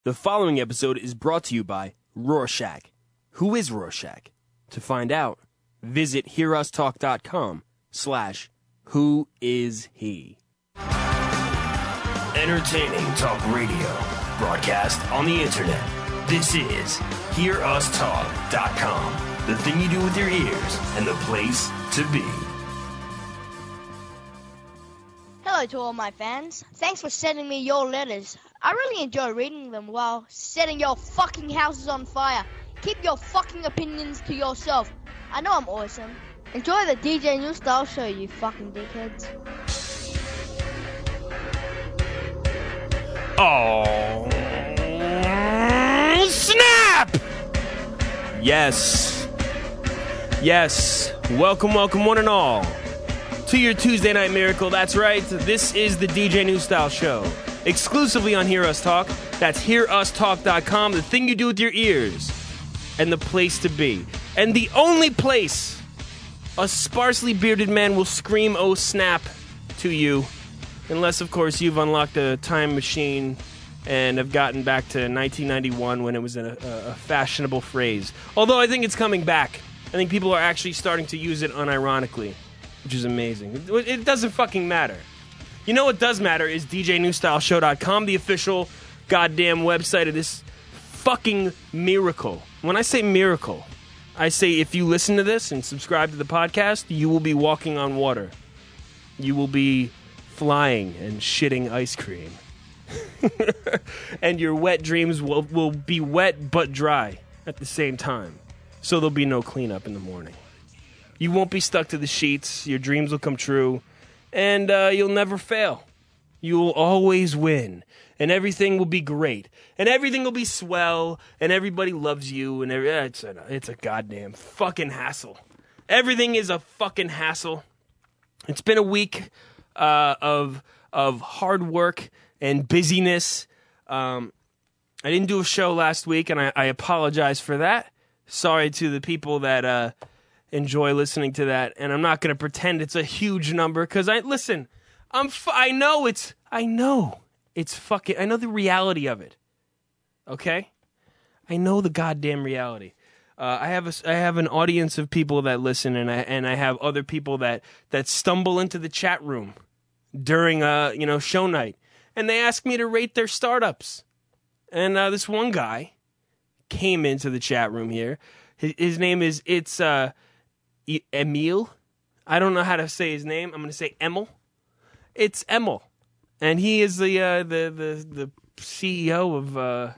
The following episode is brought to you by Rorschach. Who is Rorschach? To find out, visit hearustalk.com/whoishe. Entertaining talk radio, broadcast on the internet. This is hearustalk.com, the thing you do with your ears and the place to be. Hello to all my fans. Thanks for sending me your letters. I really enjoy reading them while setting your fucking houses on fire. Keep your fucking opinions to yourself. I know I'm awesome. Enjoy the DJ New Style show, you fucking dickheads. Oh, snap! Yes. Welcome, one and all, to your Tuesday Night Miracle. That's right. This is the DJ New Style show. Exclusively on Hear Us Talk. That's hearustalk.com, the thing you do with your ears, and the place to be. And the only place a sparsely bearded man will scream, oh snap, to you, unless, of course, you've unlocked a time machine and have gotten back to 1991 when it was a fashionable phrase. Although I think it's coming back. I think people are actually starting to use it unironically, which is amazing. It doesn't fucking matter. You know what does matter is DJNewStyleShow.com, the official goddamn website of this fucking miracle. When I say miracle, I say if you listen to this and subscribe to the podcast, you will be walking on water. You will be flying and shitting ice cream. And your wet dreams will be wet but dry at the same time. So there'll be no cleanup in the morning. You won't be stuck to the sheets. Your dreams will come true. And you'll never fail. You will always win. And everything will be great. And everything will be swell. And everybody loves you. And it's a goddamn fucking hassle. Everything is a fucking hassle. It's been a week of hard work and busyness. I didn't do a show last week, and I apologize for that. Sorry to the people that enjoy listening to that, and I'm not going to pretend it's a huge number, because I know the reality of it. Okay? I know the goddamn reality. I have an audience of people that listen, and I have other people that stumble into the chat room during show night, and they ask me to rate their startups. And this one guy came into the chat room here. His name is Emil. I don't know how to say his name. I'm going to say Emil. It's Emil, and he is the CEO of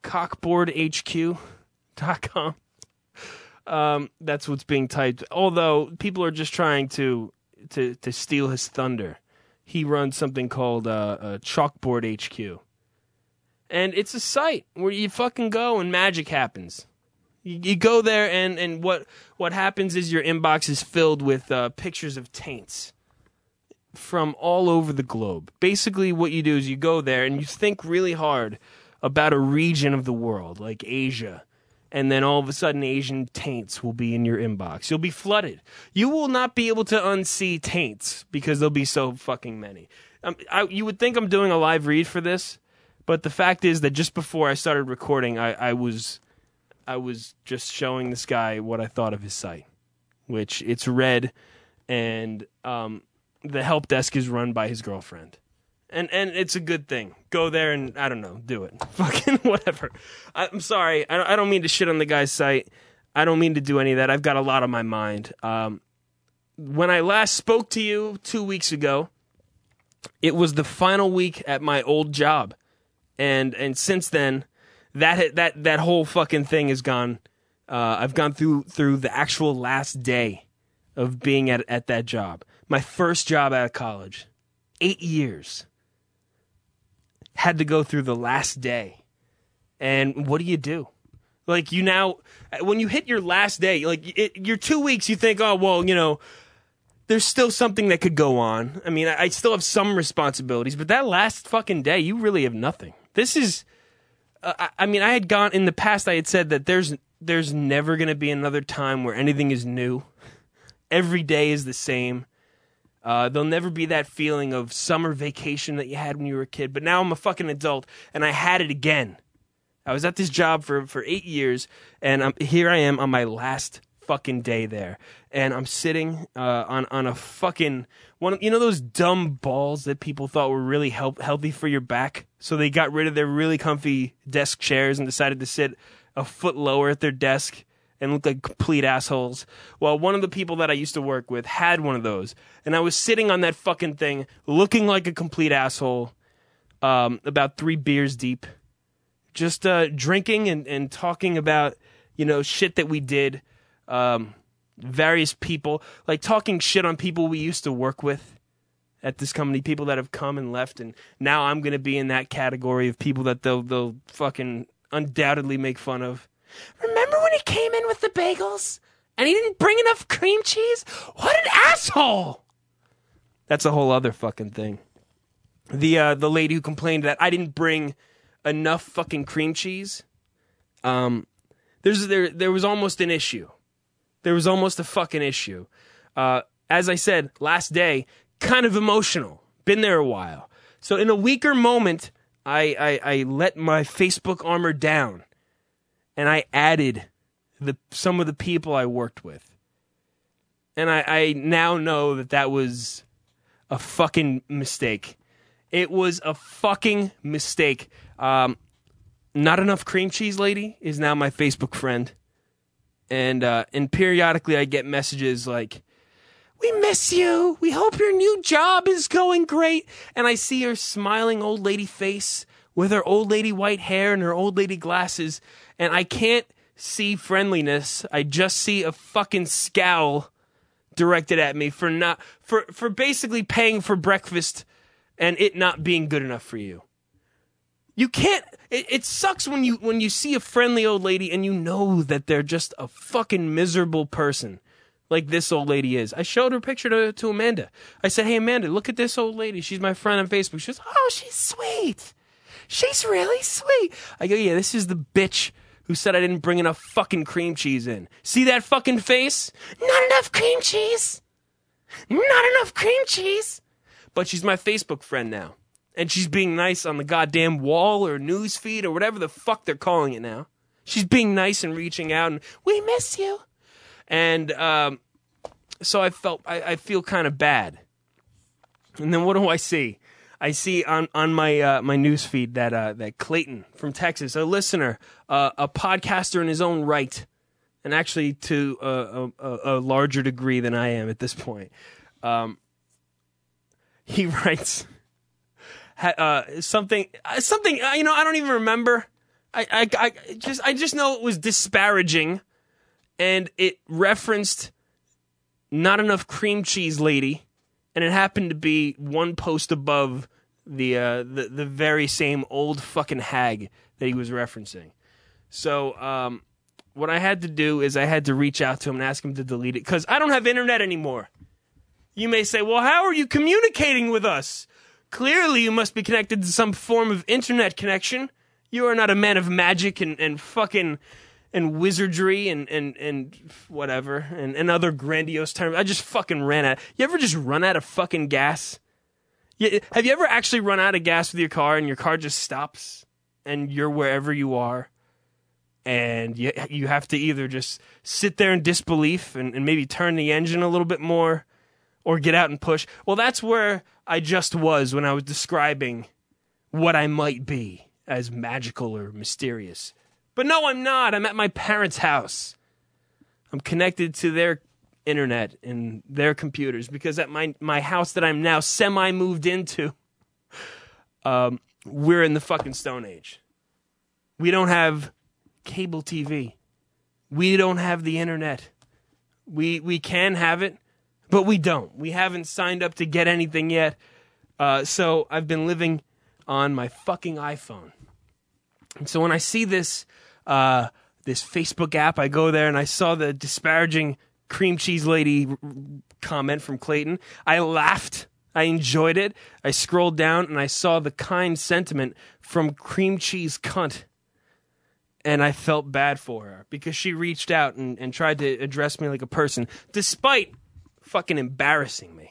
cockboardhq.com. That's what's being typed. Although people are just trying to steal his thunder. He runs something called Chalkboard HQ. And it's a site where you fucking go and magic happens. You go there and what happens is your inbox is filled with pictures of taints from all over the globe. Basically what you do is you go there and you think really hard about a region of the world, like Asia. And then all of a sudden Asian taints will be in your inbox. You'll be flooded. You will not be able to unsee taints because there'll be so fucking many. You would think I'm doing a live read for this, but the fact is that just before I started recording, I was just showing this guy what I thought of his site, which it's red, and the help desk is run by his girlfriend. And it's a good thing. Go there and, I don't know, do it. Fucking whatever. I'm sorry. I don't mean to shit on the guy's site. I don't mean to do any of that. I've got a lot on my mind. When I last spoke to you 2 weeks ago, it was the final week at my old job. And since then, that whole fucking thing is gone. I've gone through the actual last day of being at that job. My first job out of college. 8 years. Had to go through the last day. And what do? Like, when you hit your last day, like, your 2 weeks, you think, oh, well, there's still something that could go on. I mean, I still have some responsibilities, but that last fucking day, you really have nothing. This is, I had gone, in the past, I had said that there's never going to be another time where anything is new. Every day is the same. There'll never be that feeling of summer vacation that you had when you were a kid. But now I'm a fucking adult, and I had it again. I was at this job for 8 years, and here I am on my last fucking day there, and I'm sitting on a fucking one. You know those dumb balls that people thought were really healthy for your back, so they got rid of their really comfy desk chairs and decided to sit a foot lower at their desk and look like complete assholes. Well, one of the people that I used to work with had one of those, and I was sitting on that fucking thing looking like a complete asshole, about 3 beers deep, just drinking and talking about, shit that we did, various people, like talking shit on people we used to work with at this company, people that have come and left, and now I'm going to be in that category of people that they'll fucking undoubtedly make fun of. Remember when he came in with the bagels and he didn't bring enough cream cheese? What an asshole! That's a whole other fucking thing. The lady who complained that I didn't bring enough fucking cream cheese. There was almost an issue. There was almost a fucking issue. As I said, last day, kind of emotional. Been there a while. So in a weaker moment, I let my Facebook armor down. And I added some of the people I worked with. And I now know that was a fucking mistake. It was a fucking mistake. Not Enough Cream Cheese Lady is now my Facebook friend. And periodically I get messages like, "We miss you. We hope your new job is going great." And I see her smiling old lady face with her old lady white hair and her old lady glasses. And I can't see friendliness. I just see a fucking scowl directed at me for basically paying for breakfast and it not being good enough for you. You can't. It sucks when you see a friendly old lady and you know that they're just a fucking miserable person, like this old lady is. I showed her picture to Amanda. I said, "Hey Amanda, look at this old lady. She's my friend on Facebook." She goes, "Oh, she's sweet. She's really sweet." I go, "Yeah, this is the bitch who said I didn't bring enough fucking cream cheese in. See that fucking face? Not enough cream cheese. Not enough cream cheese." But she's my Facebook friend now. And she's being nice on the goddamn wall or news feed or whatever the fuck they're calling it now. She's being nice and reaching out and, "We miss you." And so I feel kind of bad. And then what do I see? I see on my my news feed that Clayton from Texas, a listener, a podcaster in his own right, and actually to a larger degree than I am at this point. He writes something. I don't even remember. I just know it was disparaging, and it referenced Not Enough Cream Cheese Lady. And it happened to be one post above the very same old fucking hag that he was referencing. So what I had to do is I had to reach out to him and ask him to delete it because I don't have internet anymore. You may say, "Well, how are you communicating with us? Clearly you must be connected to some form of internet connection. You are not a man of magic and fucking and wizardry and whatever and other grandiose terms." I just fucking ran out. You ever just run out of fucking gas? Have you ever actually run out of gas with your car and your car just stops and you're wherever you are and you have to either just sit there in disbelief and maybe turn the engine a little bit more or get out and push? Well, that's where I just was when I was describing what I might be as magical or mysterious. But no, I'm not. I'm at my parents' house. I'm connected to their internet and their computers because at my house that I'm now semi-moved into, we're in the fucking Stone Age. We don't have cable TV. We don't have the internet. We can have it, but we don't. We haven't signed up to get anything yet. So I've been living on my fucking iPhone. And so when I see this Facebook app, I go there and I saw the disparaging cream cheese lady comment from Clayton. I laughed. I enjoyed it. I scrolled down and I saw the kind sentiment from cream cheese cunt. And I felt bad for her because she reached out and tried to address me like a person, despite fucking embarrassing me.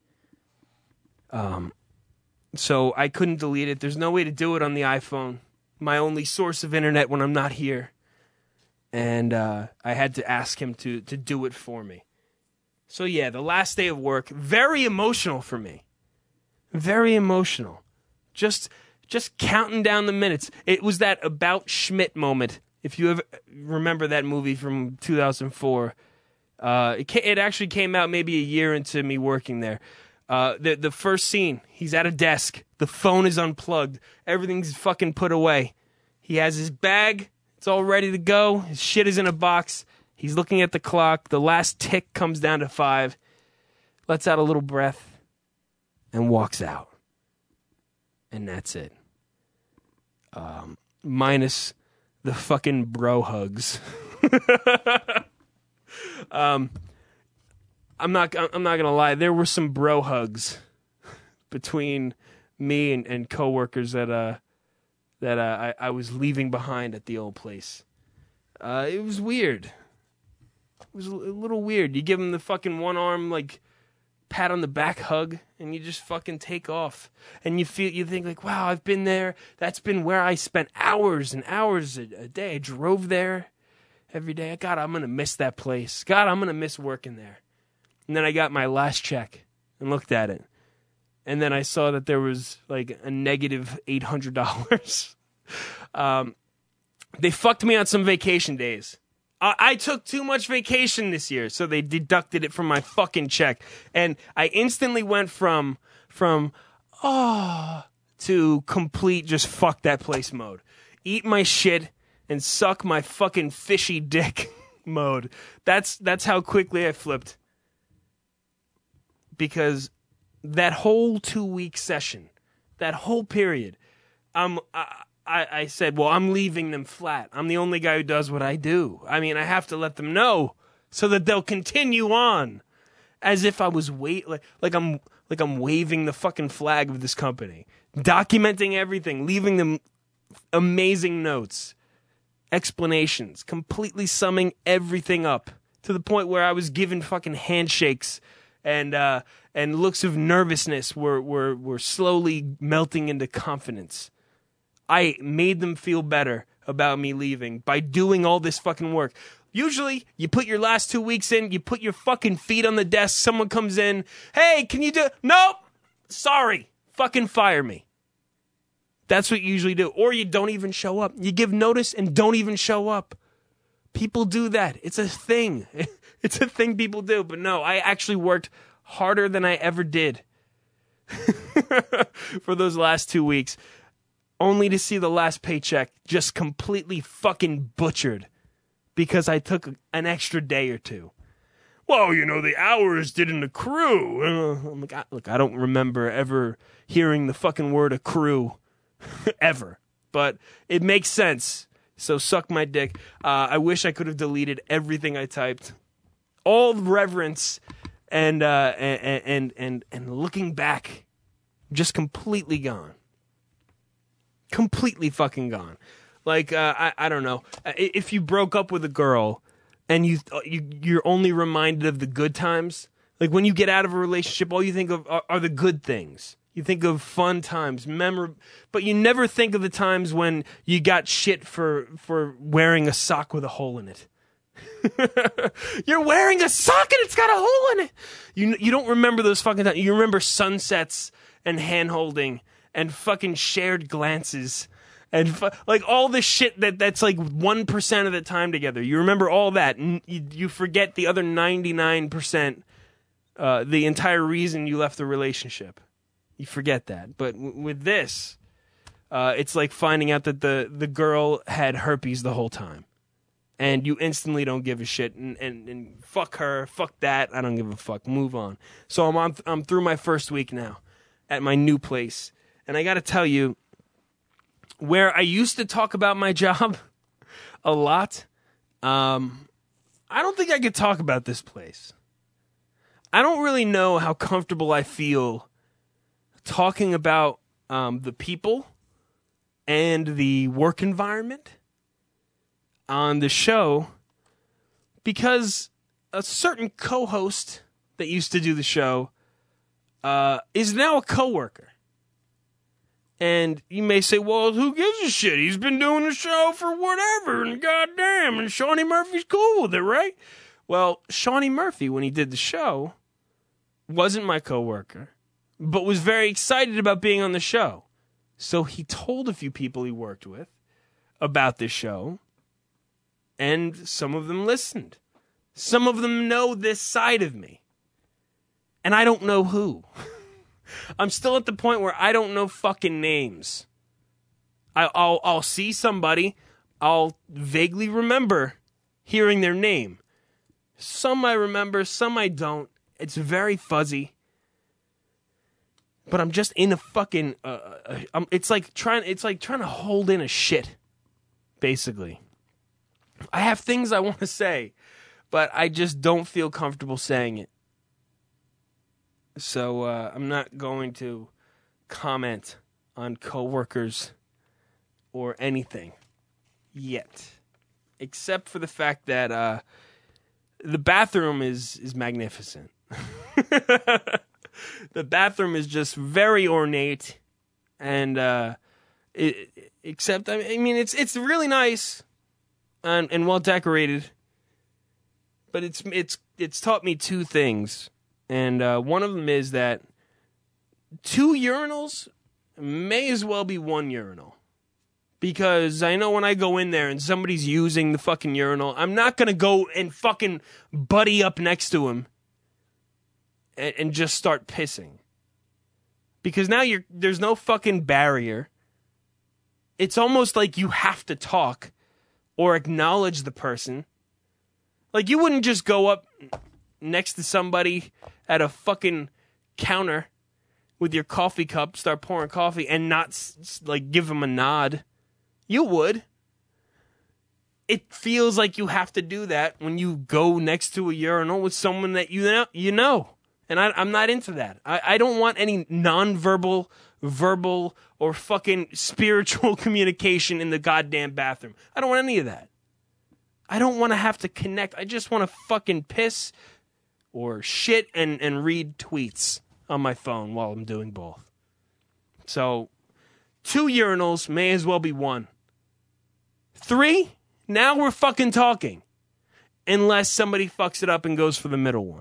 So I couldn't delete it. There's no way to do it on the iPhone. my only source of internet when I'm not here. And I had to ask him to do it for me. So yeah, the last day of work, very emotional for me. Very emotional. Just counting down the minutes. It was that About Schmidt moment. If you ever remember that movie from 2004, it actually came out maybe a year into me working there. The first scene, he's at a desk. The phone is unplugged. Everything's fucking put away. He has his bag. It's all ready to go. His shit is in a box. He's looking at the clock. The last tick comes down to 5. Lets out a little breath and walks out. And that's it. Minus the fucking bro hugs. I'm not gonna lie. There were some bro hugs between me and coworkers that I was leaving behind at the old place. It was weird. It was a little weird. You give them the fucking one arm like pat on the back hug, and you just fucking take off. And you think like, wow, I've been there. That's been where I spent hours and hours a day. I drove there every day. God, I'm gonna miss that place. God, I'm gonna miss working there. And then I got my last check and looked at it. And then I saw that there was like a negative $800. They fucked me on some vacation days. I took too much vacation this year, so they deducted it from my fucking check. And I instantly went from to complete just fuck that place mode. Eat my shit and suck my fucking fishy dick mode. That's how quickly I flipped. Because that whole 2-week session, that whole period, I said, well, I'm leaving them flat. I'm the only guy who does what I do. I mean, I have to let them know so that they'll continue on, as if I was like I'm waving the fucking flag of this company, documenting everything, leaving them amazing notes, explanations, completely summing everything up to the point where I was given fucking handshakes and looks of nervousness were slowly melting into confidence. I made them feel better about me leaving by doing all this fucking work. Usually, you put your last 2 weeks in, you put your fucking feet on the desk, someone comes in, hey, can you do... Nope! Sorry. Fucking fire me. That's what you usually do. Or you don't even show up. You give notice and don't even show up. People do that. It's a thing. It's a thing people do. But no, I actually worked harder than I ever did for those last 2 weeks. Only to see the last paycheck just completely fucking butchered because I took an extra day or two. Well, you know, the hours didn't accrue. I'm like, look, I don't remember ever hearing the fucking word accrue ever. But it makes sense. So suck my dick. I wish I could have deleted everything I typed. All reverence and looking back, just completely gone. Completely fucking gone. Like, I don't know. If you broke up with a girl and you're only reminded of the good times, like when you get out of a relationship, all you think of are the good things. You think of fun times, but you never think of the times when you got shit for wearing a sock with a hole in it. You're wearing a sock and it's got a hole in it. You don't remember those fucking times. You remember sunsets and hand holding and fucking shared glances and like all the shit that's like 1% of the time together. You remember all that, and you forget the other 99%, the entire reason you left the relationship. You forget that. But with this, it's like finding out that the girl had herpes the whole time, and you instantly don't give a shit and fuck her, fuck that. I don't give a fuck. Move on. So I'm through my first week now at my new place. And I got to tell you, where I used to talk about my job a lot, I don't think I could talk about this place. I don't really know how comfortable I feel talking about the people and the work environment on the show, because a certain co-host that used to do the show is now a coworker. And you may say, well, who gives a shit? He's been doing the show for whatever, and goddamn, and Shawnee Murphy's cool with it, right? Well, Shawnee Murphy, when he did the show, wasn't my coworker, but was very excited about being on the show. So he told a few people he worked with about this show, and some of them listened. Some of them know this side of me, and I don't know who. I'm still at the point where I don't know fucking names. I'll see somebody, I'll vaguely remember hearing their name. Some I remember, some I don't. It's very fuzzy. But I'm just in a fucking. It's like trying to hold in a shit. Basically, I have things I want to say, but I just don't feel comfortable saying it. So I'm not going to comment on coworkers or anything yet, except for the fact that the bathroom is magnificent. The bathroom is just very ornate, and except I mean it's really nice and well decorated, but it's taught me two things. And one of them is that 2 urinals may as well be 1 urinal. Because I know when I go in there and somebody's using the fucking urinal, I'm not going to go and fucking buddy up next to him and just start pissing. Because now there's no fucking barrier. It's almost like you have to talk or acknowledge the person. Like you wouldn't just go up next to somebody at a fucking counter with your coffee cup, start pouring coffee, and not like give them a nod. You would. It feels like you have to do that when you go next to a urinal with someone that you know. And I'm not into that. I don't want any nonverbal, verbal, or fucking spiritual communication in the goddamn bathroom. I don't want any of that. I don't want to have to connect. I just want to fucking piss or shit and read tweets on my phone while I'm doing both. So, 2 urinals may as well be 1. 3, now we're fucking talking. Unless somebody fucks it up and goes for the middle one.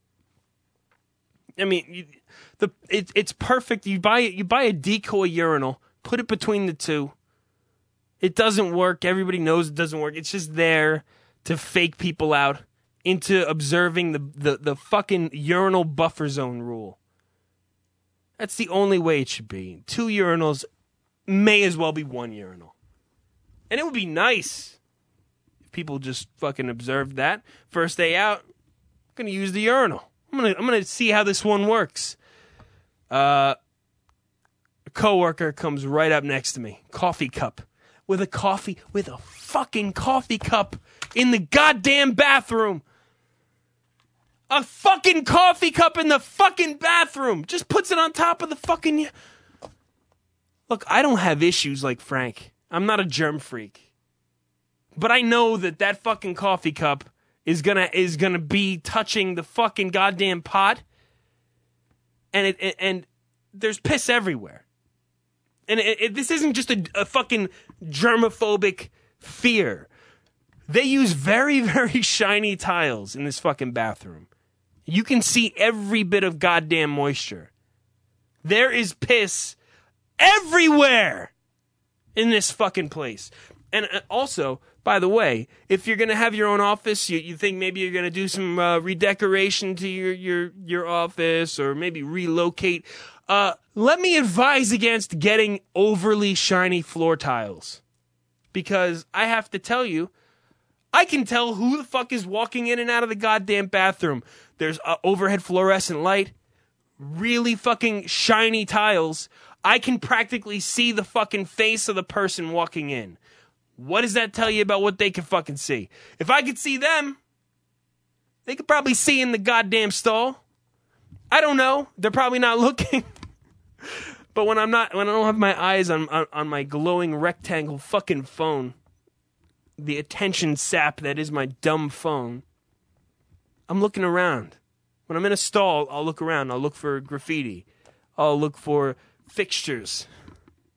I mean, it's perfect. You buy a decoy urinal, put it between the 2. It doesn't work. Everybody knows it doesn't work. It's just there to fake people out into observing the fucking urinal buffer zone rule. That's the only way it should be. 2 urinals may as well be 1 urinal. And it would be nice if people just fucking observed that. First day out, I'm going to use the urinal. I'm gonna see how this one works. A coworker comes right up next to me. Coffee cup. With a fucking coffee cup in the goddamn bathroom. A fucking coffee cup in the fucking bathroom. Just puts it on top of the fucking... Look, I don't have issues like Frank. I'm not a germ freak. But I know that fucking coffee cup is gonna be touching the fucking goddamn pot. And there's piss everywhere. And this isn't just a fucking germophobic fear. They use very, very shiny tiles in this fucking bathroom. You can see every bit of goddamn moisture. There is piss everywhere in this fucking place. And also, by the way, if you're going to have your own office, you think maybe you're going to do some redecoration to your office or maybe relocate, let me advise against getting overly shiny floor tiles. Because I have to tell you, I can tell who the fuck is walking in and out of the goddamn bathroom. There's overhead fluorescent light, really fucking shiny tiles. I can practically see the fucking face of the person walking in. What does that tell you about what they can fucking see? If I could see them, they could probably see in the goddamn stall. I don't know. They're probably not looking. But when I don't have my eyes on my glowing rectangle fucking phone, the attention sap that is my dumb phone, I'm looking around. When I'm in a stall, I'll look around. I'll look for graffiti. I'll look for fixtures.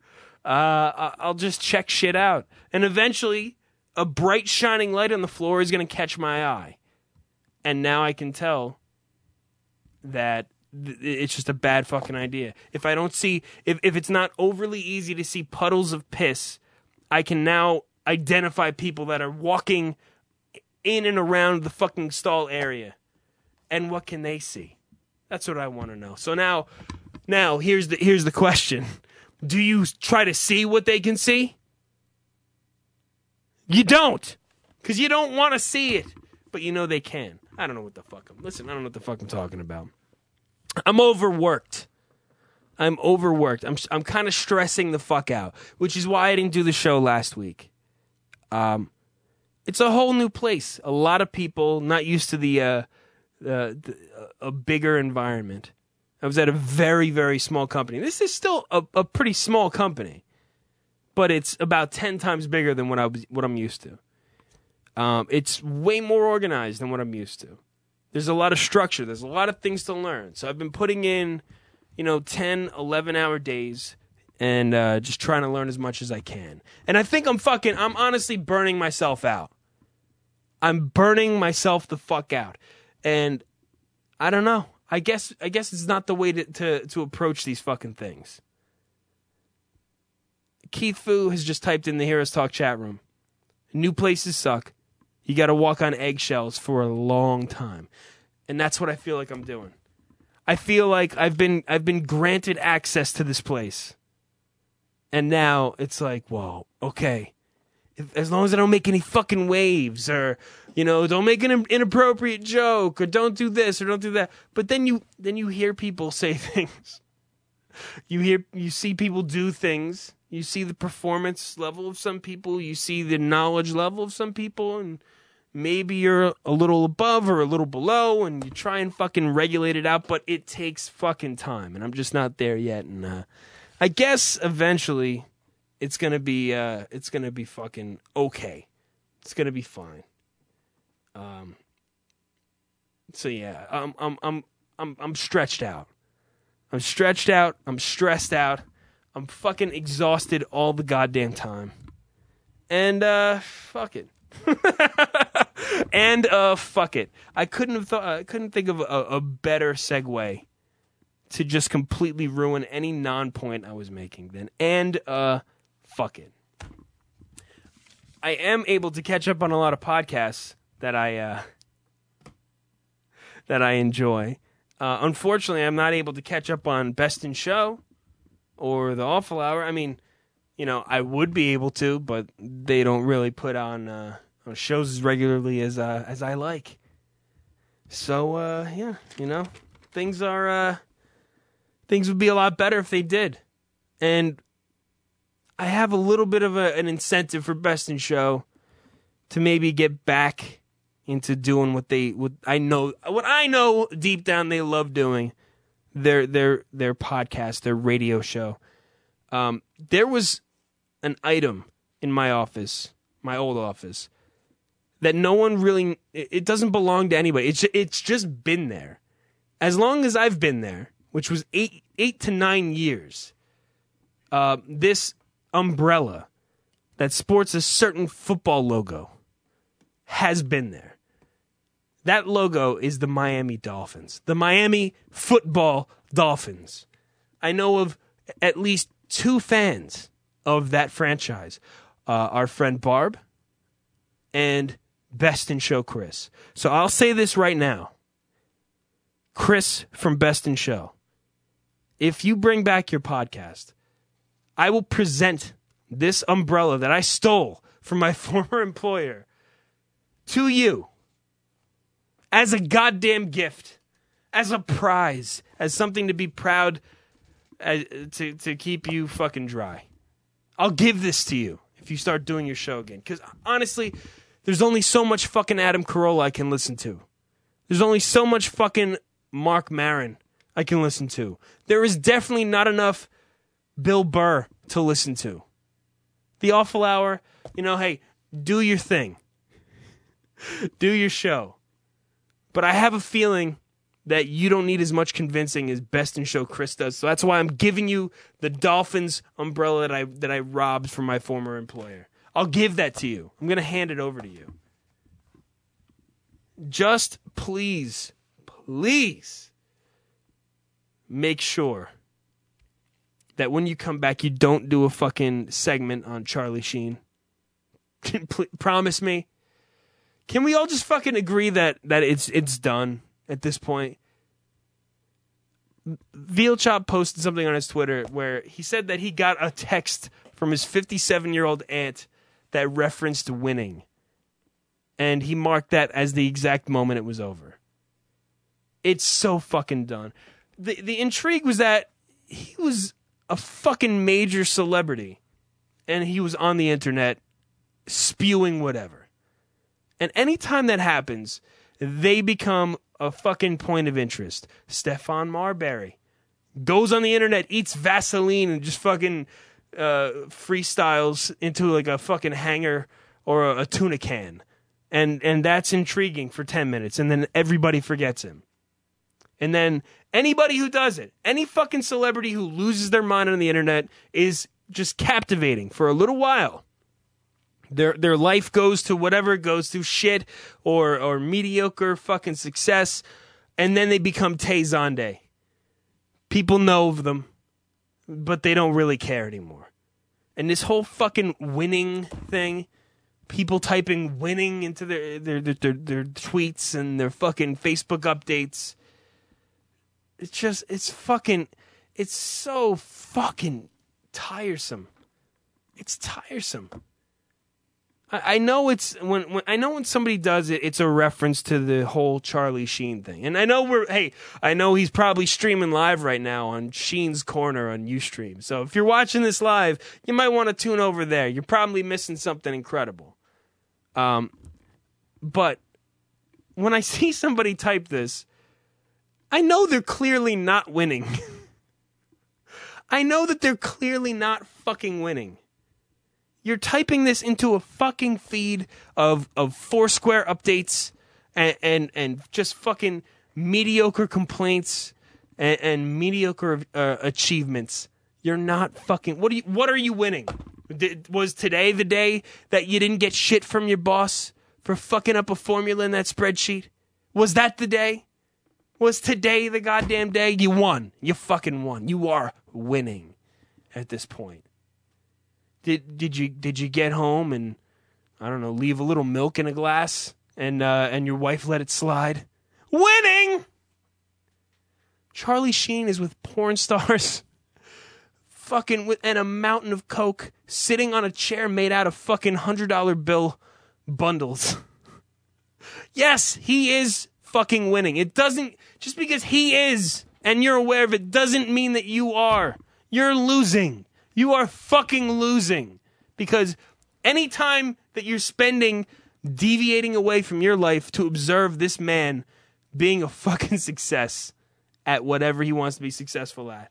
I'll just check shit out. And eventually, a bright shining light on the floor is going to catch my eye. And now I can tell that it's just a bad fucking idea. If I don't see, if it's not overly easy to see puddles of piss, I can now identify people that are walking in and around the fucking stall area. And what can they see? That's what I want to know. So now here's the question. Do you try to see what they can see? You don't. Because you don't want to see it. But you know they can. I don't know what the fuck I don't know what the fuck I'm talking about. I'm overworked. I'm kind of stressing the fuck out, which is why I didn't do the show last week. It's a whole new place. A lot of people not used to a bigger environment. I was at a very, very small company. This is still a pretty small company, but it's about 10 times bigger than what I'm used to. It's way more organized than what I'm used to. There's a lot of structure. There's a lot of things to learn. So I've been putting in, 10, 11-hour days and just trying to learn as much as I can. And I think I'm honestly burning myself out. I'm burning myself the fuck out. And I don't know. I guess it's not the way to approach these fucking things. Keith Fu has just typed in the Heroes Talk chat room. New places suck. You got to walk on eggshells for a long time. And that's what I feel like I'm doing. I feel like I've been granted access to this place. And now it's like, whoa, okay. As long as I don't make any fucking waves or, don't make an inappropriate joke or don't do this or don't do that. But then you hear people say things. You see people do things. You see the performance level of some people. You see the knowledge level of some people. And maybe you're a little above or a little below and you try and fucking regulate it out. But it takes fucking time. And I'm just not there yet. And I guess eventually it's gonna be fucking okay. It's gonna be fine. So yeah, I'm stretched out. I'm stretched out. I'm stressed out. I'm fucking exhausted all the goddamn time. And fuck it. And fuck it. I couldn't think of a better segue to just completely ruin any non-point I was making then. And fuck it. I am able to catch up on a lot of podcasts that I enjoy. Unfortunately, I'm not able to catch up on Best in Show or The Awful Hour. I mean, I would be able to, but they don't really put on shows as regularly as I like. So yeah, things would be a lot better if they did. And I have a little bit of an incentive for Best in Show to maybe get back into doing what I know deep down they love doing, their podcast, their radio show. There was an item in my office, my old office, that no one really, it doesn't belong to anybody. It's just been there. As long as I've been there, which was 8 to 9 years, this umbrella that sports a certain football logo has been there. That logo is the Miami Dolphins. The Miami Football Dolphins. I know of at least 2 fans of that franchise. Our friend Barb and Best in Show Chris. So I'll say this right now. Chris from Best in Show, if you bring back your podcast, I will present this umbrella that I stole from my former employer to you as a goddamn gift, as a prize, as something to be proud, to keep you fucking dry. I'll give this to you if you start doing your show again. Because honestly, there's only so much fucking Adam Carolla I can listen to. There's only so much fucking Mark Maron I can listen to. There is definitely not enough Bill Burr to listen to. The Awful Hour, hey, do your thing. Do your show. But I have a feeling that you don't need as much convincing as Best in Show Chris does. So that's why I'm giving you the Dolphins umbrella that I robbed from my former employer. I'll give that to you. I'm going to hand it over to you. Just please make sure that when you come back, you don't do a fucking segment on Charlie Sheen. Promise me. Can we all just fucking agree that it's done at this point? Veal Chop posted something on his Twitter where he said that he got a text from his 57-year-old aunt that referenced winning. And he marked that as the exact moment it was over. It's so fucking done. The intrigue was that he was a fucking major celebrity. And he was on the internet spewing whatever. And anytime that happens, they become a fucking point of interest. Stephon Marbury goes on the internet, eats Vaseline, and just fucking freestyles into like a fucking hanger or a tuna can. And that's intriguing for 10 minutes, and then everybody forgets him. And then anybody who does it, any fucking celebrity who loses their mind on the internet is just captivating for a little while. Their life goes to whatever it goes to, shit or mediocre fucking success, and then they become Tay Zonday. People know of them, but they don't really care anymore. And this whole fucking winning thing, people typing winning into their tweets and their fucking Facebook updates, it's so fucking tiresome. It's tiresome. I know it's when somebody does it, it's a reference to the whole Charlie Sheen thing. And I know he's probably streaming live right now on Sheen's Corner on Ustream. So if you're watching this live, you might want to tune over there. You're probably missing something incredible. But when I see somebody type this, I know they're clearly not winning. I know that they're clearly not fucking winning. You're typing this into a fucking feed of Foursquare updates and just fucking mediocre complaints and mediocre achievements. You're not fucking. What are you winning? Was today the day that you didn't get shit from your boss for fucking up a formula in that spreadsheet? Was that the day? Was today the goddamn day? You won. You fucking won. You are winning at this point. Did you get home and, I don't know, leave a little milk in a glass and your wife let it slide? Winning! Charlie Sheen is with porn stars, fucking and a mountain of coke, sitting on a chair made out of fucking $100 bill bundles. Yes, he is fucking winning. It doesn't, just because he is and you're aware of it doesn't mean that you are. You're losing. You are fucking losing, because anytime that you're spending deviating away from your life to observe this man being a fucking success at whatever he wants to be successful at,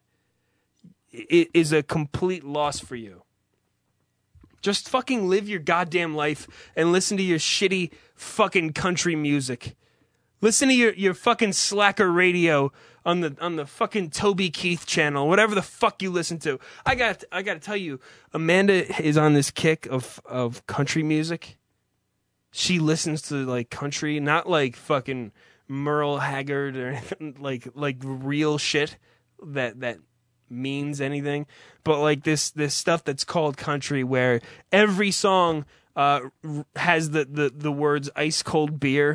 it is a complete loss for you. Just fucking live your goddamn life and listen to your shitty fucking country music. Listen to your fucking slacker radio on the fucking Toby Keith channel, whatever the fuck you listen to. I got to tell you, Amanda is on this kick of country music. She listens to like country, not like fucking Merle Haggard or anything, like real shit that means anything, but like this stuff that's called country, where every song has the words ice cold beer.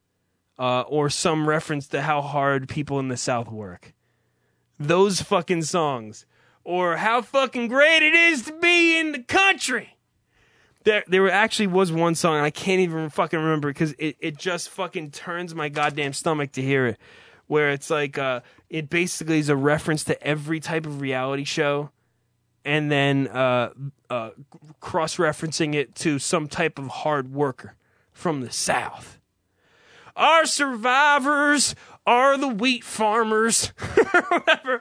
Or some reference to how hard people in the South work. Those fucking songs. Or how fucking great it is to be in the country. There actually was one song, and I can't even fucking remember, because it just fucking turns my goddamn stomach to hear it. Where it's like, it basically is a reference to every type of reality show. And then cross-referencing it to some type of hard worker from the South. Our survivors are the wheat farmers. Whatever.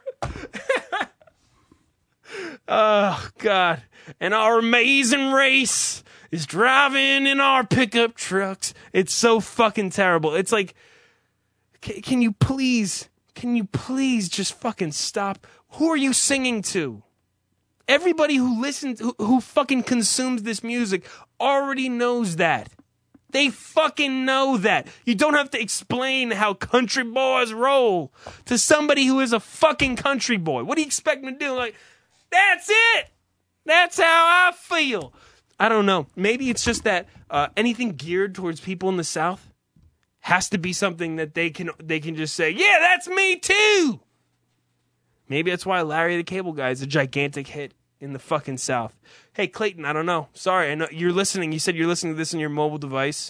Oh, God. And our amazing race is driving in our pickup trucks. It's so fucking terrible. It's like, Can you please just fucking stop? Who are you singing to? Everybody who listens, who fucking consumes this music already knows that. They fucking know that. You don't have to explain how country boys roll to somebody who is a fucking country boy. What do you expect me to do? Like, that's it. That's how I feel. I don't know. Maybe it's just that anything geared towards people in the South has to be something that they can just say, yeah, that's me too. Maybe that's why Larry the Cable Guy is a gigantic hit in the fucking South. Hey, Clayton, I don't know. Sorry, I know you're listening. You said you're listening to this on your mobile device.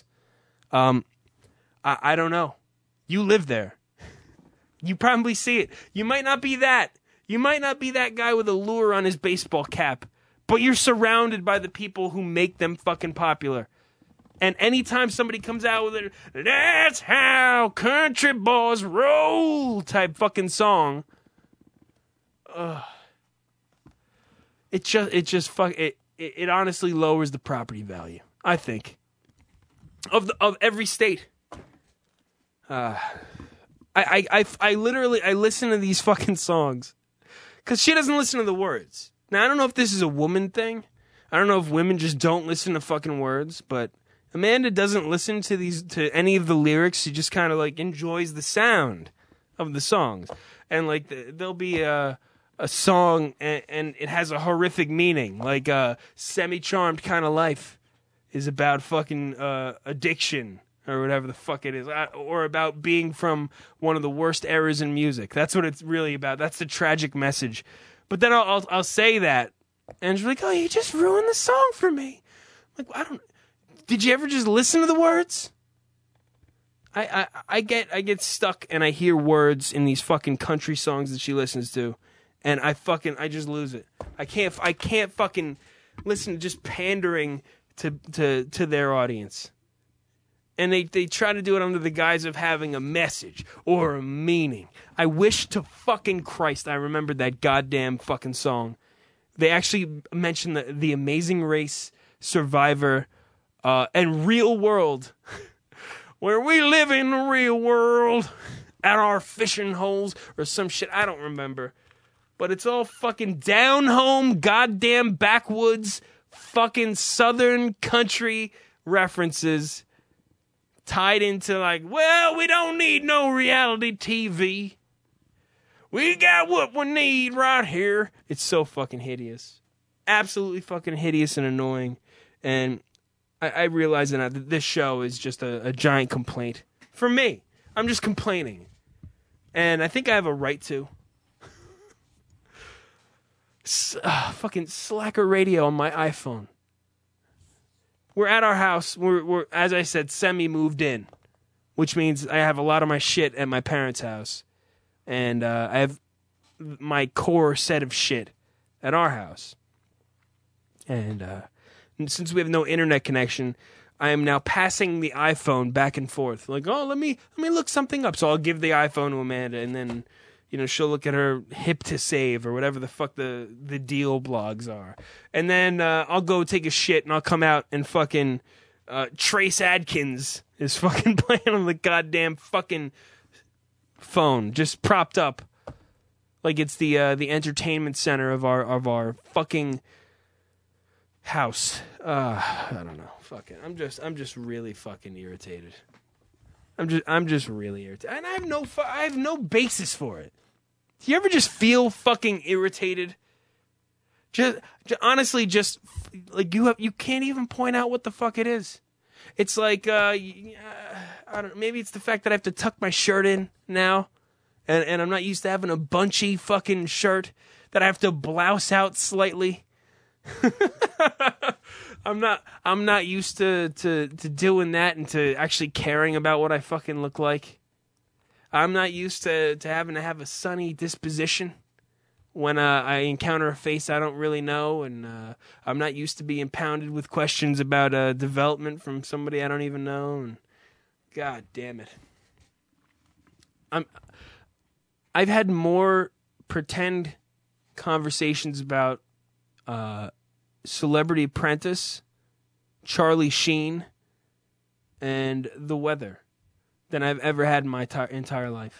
I don't know. You live there. You probably see it. You might not be that. You might not be that guy with a lure on his baseball cap, but you're surrounded by the people who make them fucking popular. And anytime somebody comes out with a "That's how country boys roll" type fucking song, it honestly lowers the property value, I think, of every state. I listen to these fucking songs because she doesn't listen to the words. Now, I don't know if this is a woman thing. I don't know if women just don't listen to fucking words, but Amanda doesn't listen to any of the lyrics. She just kind of like enjoys the sound of the songs. And like there'll be a song and it has a horrific meaning, like Semi-Charmed Kind of Life is about fucking addiction or whatever the fuck it is, or about being from one of the worst eras in music. That's what it's really about. That's the tragic message. But then I'll say that, and she's like, "Oh, you just ruined the song for me." I'm like, I don't. Did you ever just listen to the words? I get stuck and I hear words in these fucking country songs that she listens to, and I just lose it. I can't fucking listen to just pandering to their audience. And they try to do it under the guise of having a message or a meaning. I wish to fucking Christ I remembered that goddamn fucking song. They actually mentioned the Amazing Race, Survivor, and Real World, where we live in the real world at our fishing holes or some shit. I don't remember. But it's all fucking down home, goddamn backwoods, fucking southern country references tied into like, well, we don't need no reality TV. We got what we need right here. It's so fucking hideous. Absolutely fucking hideous and annoying. And I realize that this show is just a giant complaint. For me. I'm just complaining. And I think I have a right to. Fucking Slacker Radio on my iPhone. We're at our house. We're as I said, semi-moved in. Which means I have a lot of my shit at my parents' house. And I have my core set of shit at our house. And since we have no internet connection, I am now passing the iPhone back and forth. Like, oh, let me look something up. So I'll give the iPhone to Amanda, and then she'll look at her Hip to Save or whatever the fuck the deal blogs are. And then I'll go take a shit, and I'll come out and fucking Trace Adkins is fucking playing on the goddamn fucking phone, just propped up like it's the entertainment center of our fucking house. I don't know. Fuck it. I'm just really fucking irritated. I'm just really irritated, and I have no basis for it. Do you ever just feel fucking irritated? Just honestly, just like you can't even point out what the fuck it is. It's like I don't know, maybe it's the fact that I have to tuck my shirt in now, and I'm not used to having a bunchy fucking shirt that I have to blouse out slightly. I'm not used to doing that and to actually caring about what I fucking look like. I'm not used to having to have a sunny disposition when I encounter a face I don't really know, and I'm not used to being pounded with questions about development from somebody I don't even know. And God damn it, I've had more pretend conversations about Celebrity Apprentice, Charlie Sheen, and the weather than I've ever had in my entire life.